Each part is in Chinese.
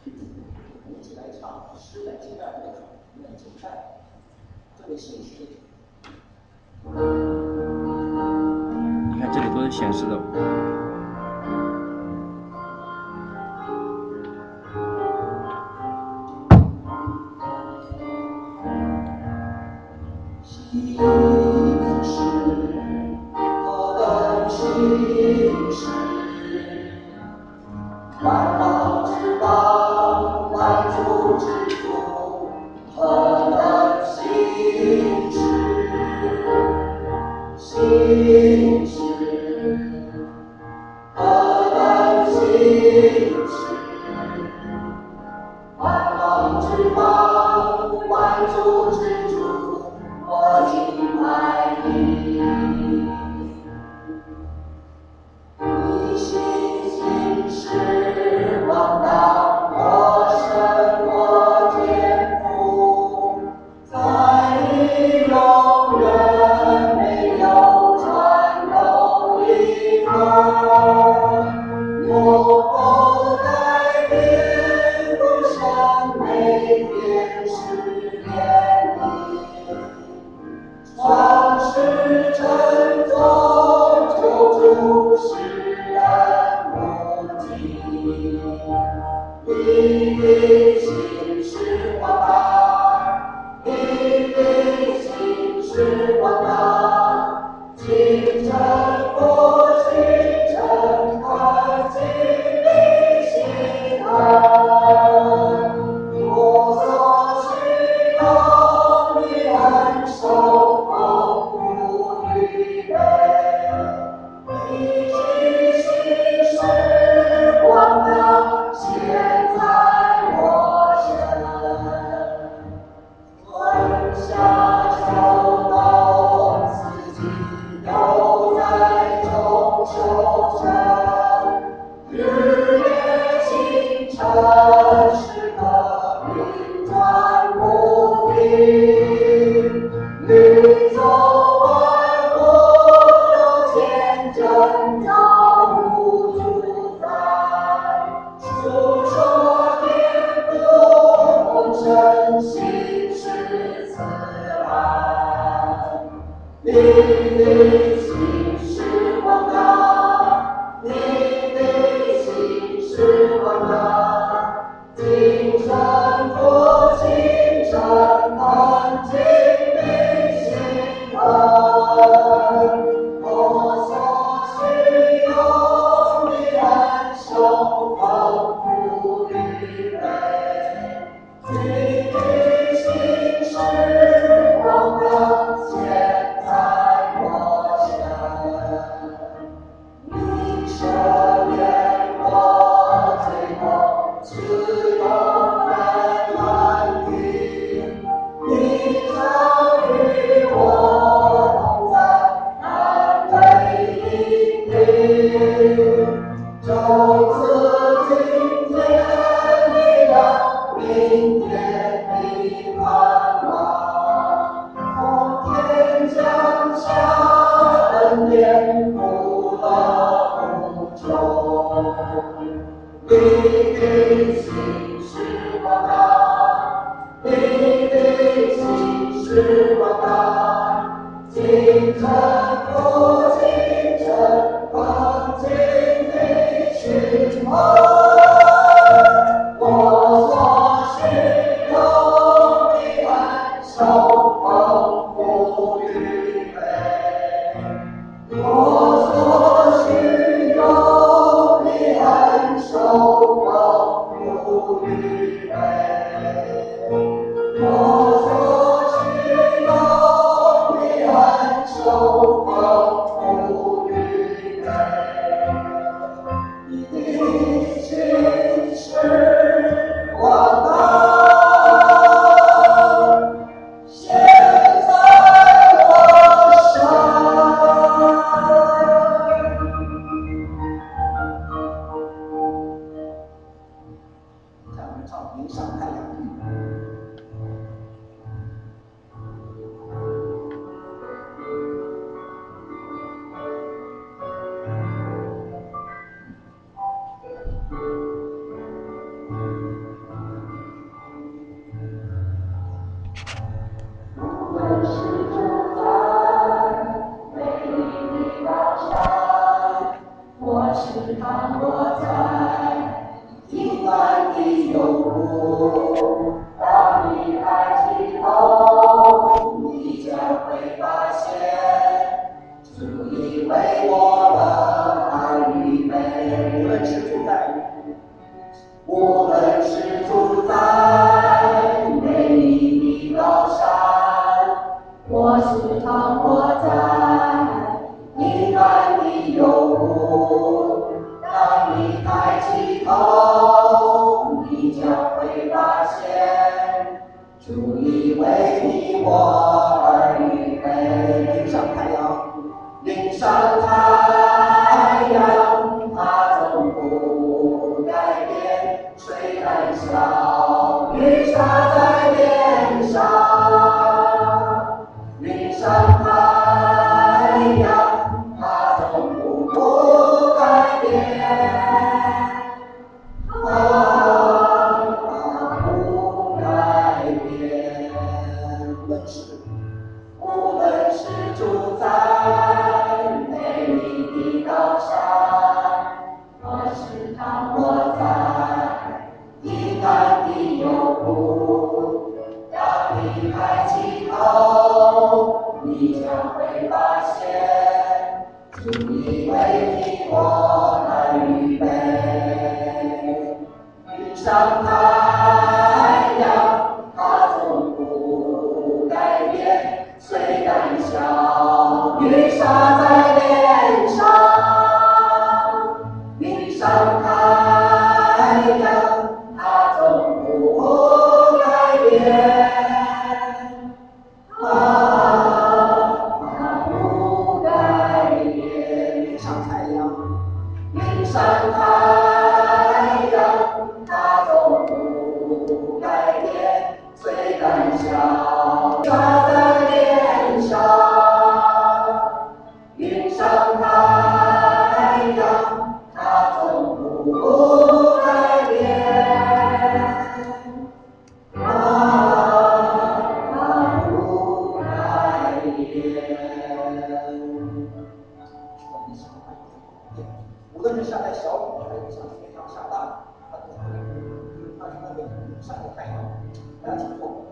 一起来唱诗来接待会场，愿景带这位信息。 你看这里都是显示的。 无论是住在美丽的高山，或是躺卧在阴暗的幽谷，当你抬起头，你将会发现，主已为你我而预备。领上太阳，领上太阳，它从不改变。虽然小雨洒在脸上，领上太阳，它从不改变。它不改变。无论是住在美丽的高山，或是躺卧在阴暗的幽谷，当你抬起头，你将会发现，主已为你我而预备。领上太阳，它从不改变。虽然小雨洒在脸上，领上太阳，它从不改变。它不改变。领上太阳，领上太阳，它从不改变。虽然小雨洒在脸上，领上太阳，它从不改变。它不改变。无论是下在小雨，还是下非常下大雨，它都会，它是那个晒的太阳，大家听过。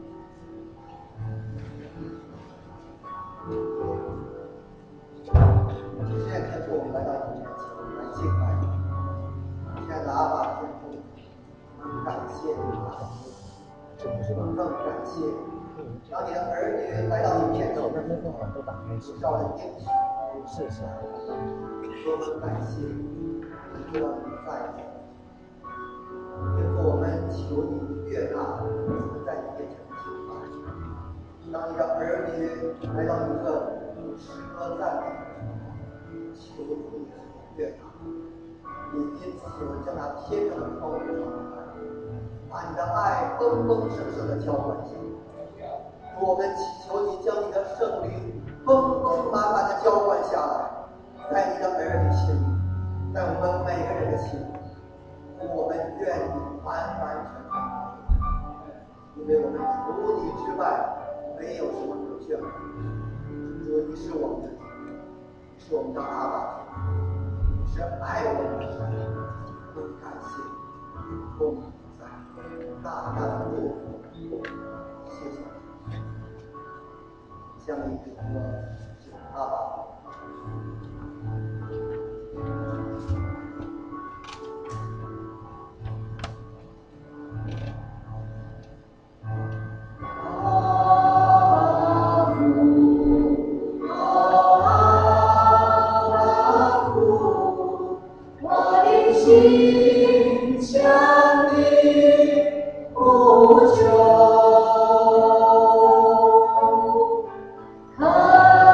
现在天父，我们来到你面前，我们来敬拜你。亲爱的阿爸天父，感谢你，更感谢当你的儿女来到你面前，叫人应许，多么感谢你，多么在乎。天父，我们求你悦纳我们在你面前的敬拜。当你的儿女来到你的诗歌赞美，求你悦纳，也因此将那天上的窗户敞开，把你的爱丰丰盛盛的浇灌下。我们祈求你将你的圣灵丰丰满满的浇灌下来，在你的儿女心里，在我们每个人的心里，我们愿意完完全全，因为我们除你之外没有什么可炫的。主，你是我们的主，你是我们的阿爸天，你是爱我们的神，更感谢你，共在大大的祝福，谢谢你，向你祝福，是阿爸。心向你呼求，看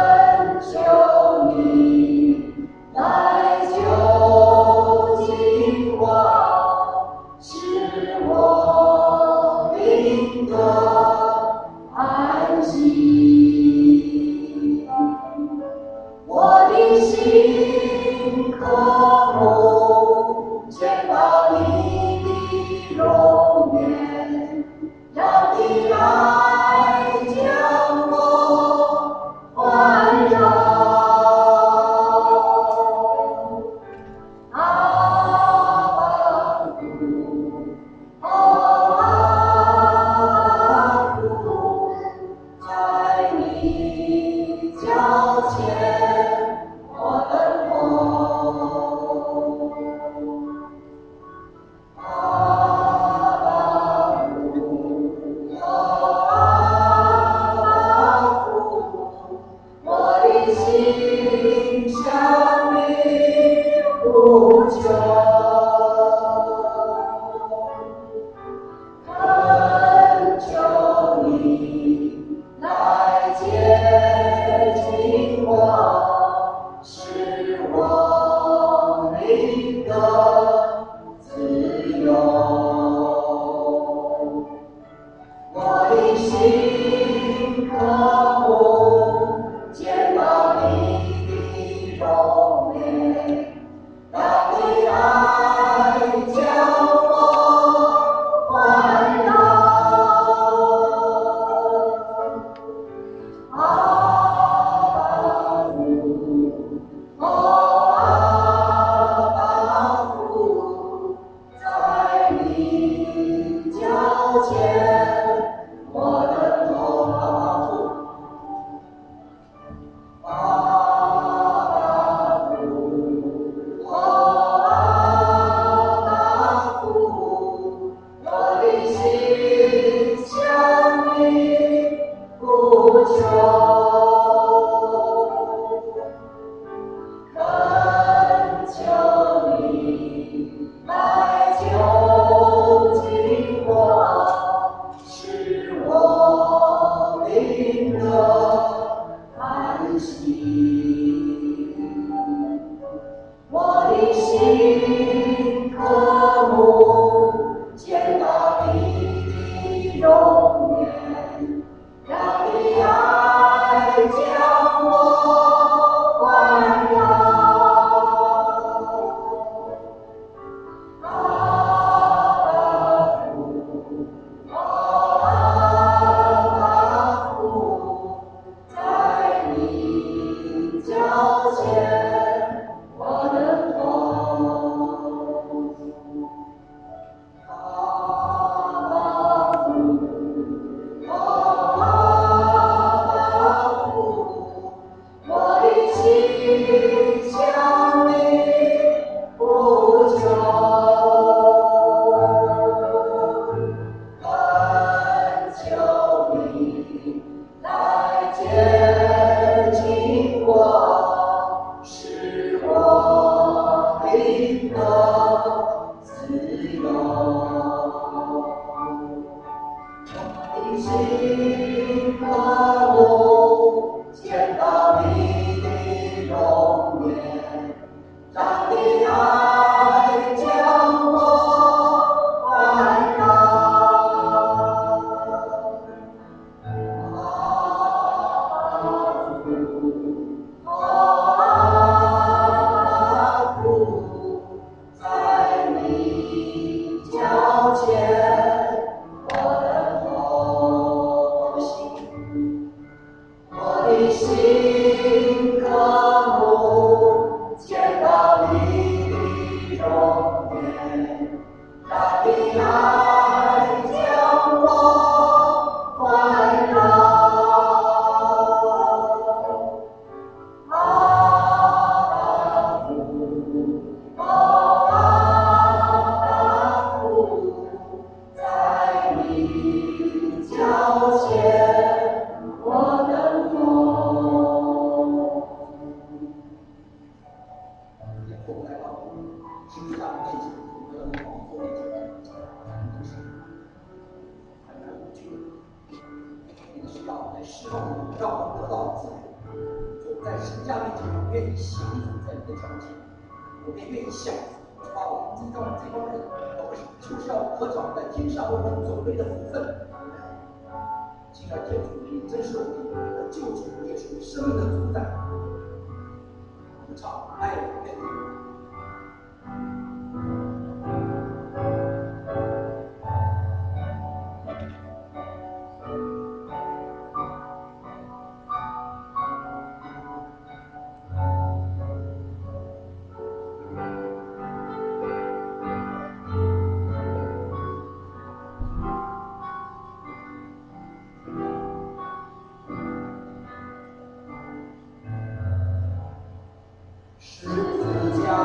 十字架。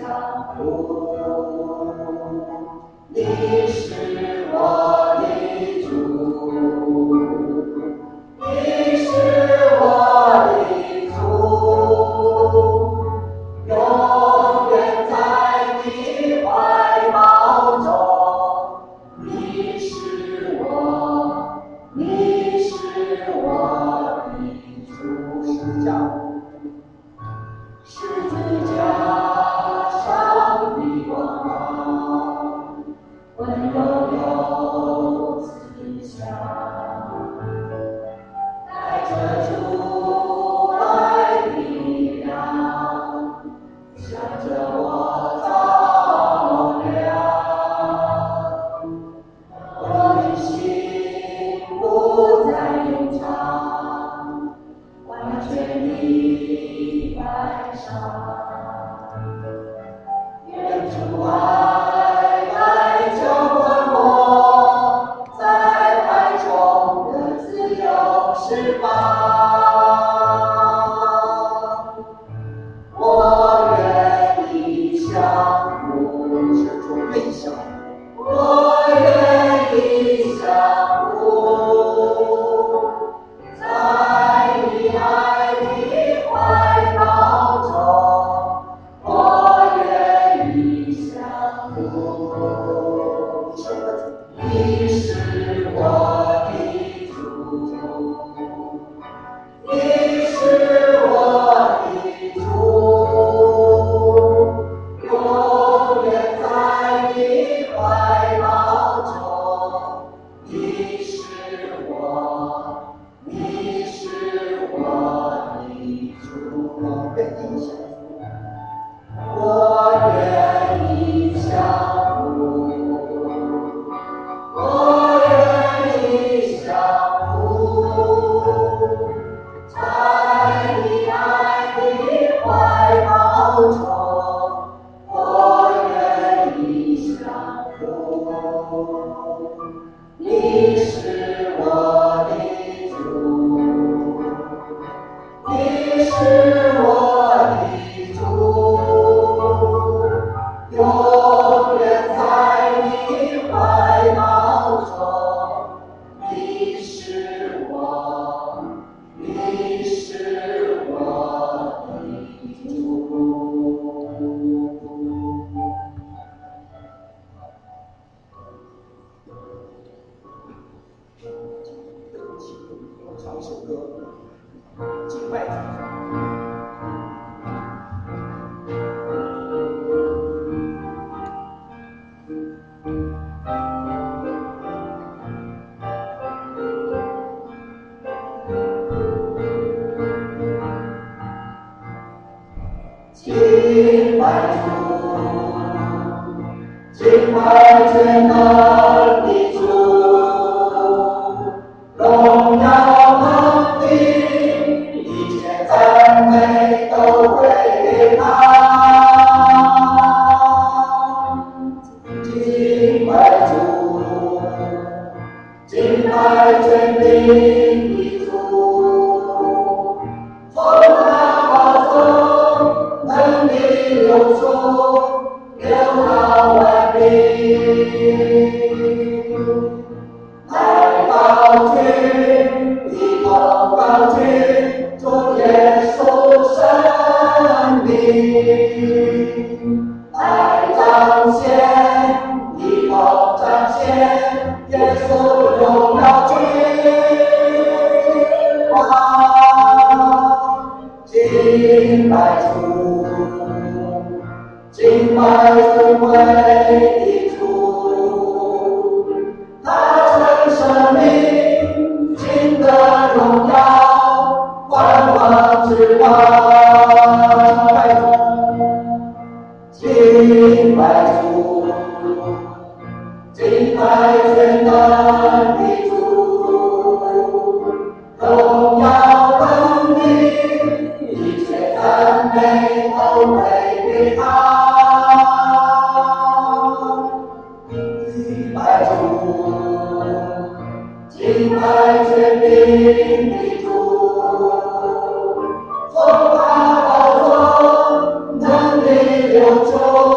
从他宝座能力流出。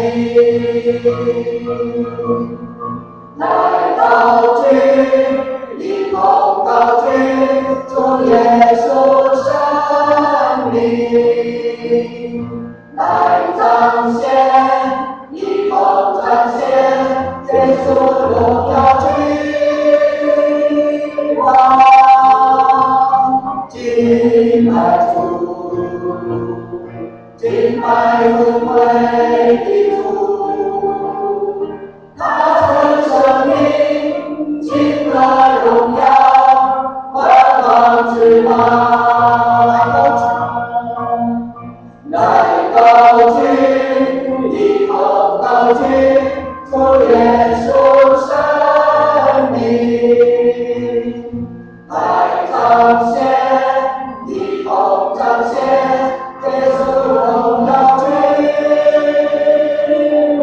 来高举，一同高举主耶稣生命，来彰显，一同彰显耶稣荣耀君王，敬拜主，敬拜尊贵的主，他曾生命，尽了荣耀，万王之王，来高举，一同高举主耶稣生命，来彰显，一同彰显耶稣荣耀君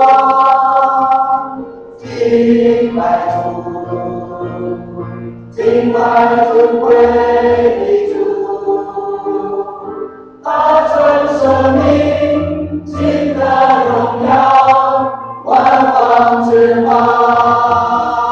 王，敬拜主，敬拜尊贵的主，他曾生命，尽了荣耀，万王之王。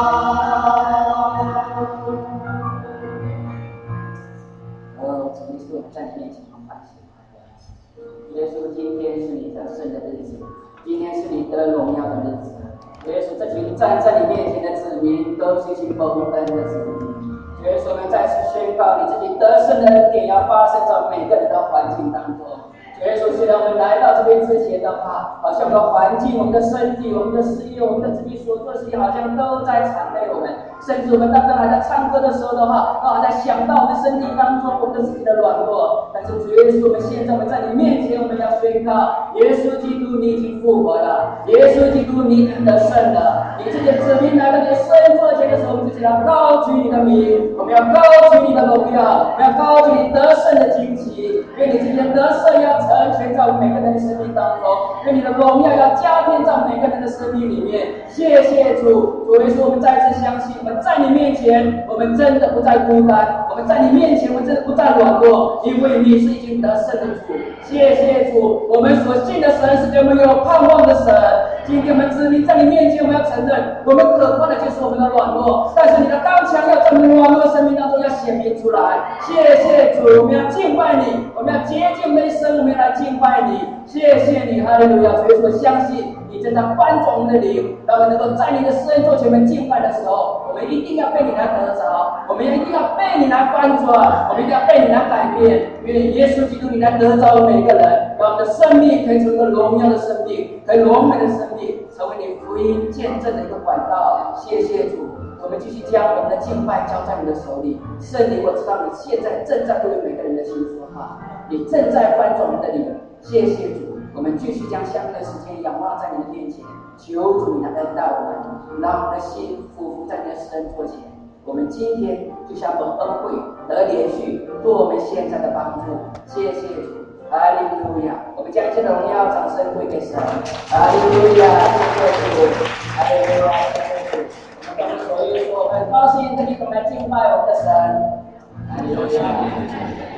主耶稣，我们在你面前欢喜快乐。耶稣，今天是你得胜的日子，今天是你得荣耀的日子。耶稣，这群站在你面前的子民，都是一群蒙恩的子民。耶稣，我们再次宣告，你自己得胜的恩典要发生在每个人的环境当中。耶稣，虽然我们来到这边之前的话，好像我们的环境、我们的身体、我们的事业、我们的自己所做的事情，好像都在缠累我们。甚至我们刚刚还在唱歌的时候的话，还在想到我们身体当中我们自己的软弱。但是主耶稣，我们现在我们在你面前，我们要宣告：耶稣基督，你已经复活了；耶稣基督，你已经得胜了。你这些子民来到你的圣座前的时候，我们就是要高举你的名，我们要高举你的荣耀，我们要高举你得胜的旌旗。愿你今天得胜要成全在我们每个人的生命当中，愿你的荣耀要加添在每个人的生命里面。谢谢主，主耶稣，我们再次相信，我们在你面前，我们真的不再孤单；我们在你面前，我们真的不再软弱，因为你是已经得胜的主。谢谢主，我们所信的神是对我们有盼望的神。今天我们子民在你面前，我们要承认，我们可怕的就是我们的软弱，但是你的刚强要在我们软弱的生命当中要显明出来。谢谢主，我们要敬拜你，我们要洁净我们的生，我们要来敬拜你。谢谢你，哈利路亚！所以我相信你正在翻转我们的灵，让我们能够在你的施恩座前面敬拜的时候，我们一定要被你来得着，我们一定要被你来翻转，我们一定要被你来改变。愿耶稣基督你来得着每个人，让我们的生命可以成为荣耀的生命，可以荣美的生命，成为你福音见证的一个管道。谢谢主，我们继续将我们的敬拜交在你的手里。圣灵，我知道你现在正在对每个人的心说话，你正在翻转我们的灵。谢谢主，我们继续将相对的时间仰望在你的面前，求主你来恩待我们，让我们的心俯伏在你的施恩座前。我们今天就像蒙恩惠得连续，对我们现在的帮助。谢谢主，哈利路亚！我们将一切的荣耀、掌声归给神。哈利路亚！谢谢主，哈利路亚！谢谢主。我们所以说，我们高兴这里我们来敬拜我们的神。哈利路亚！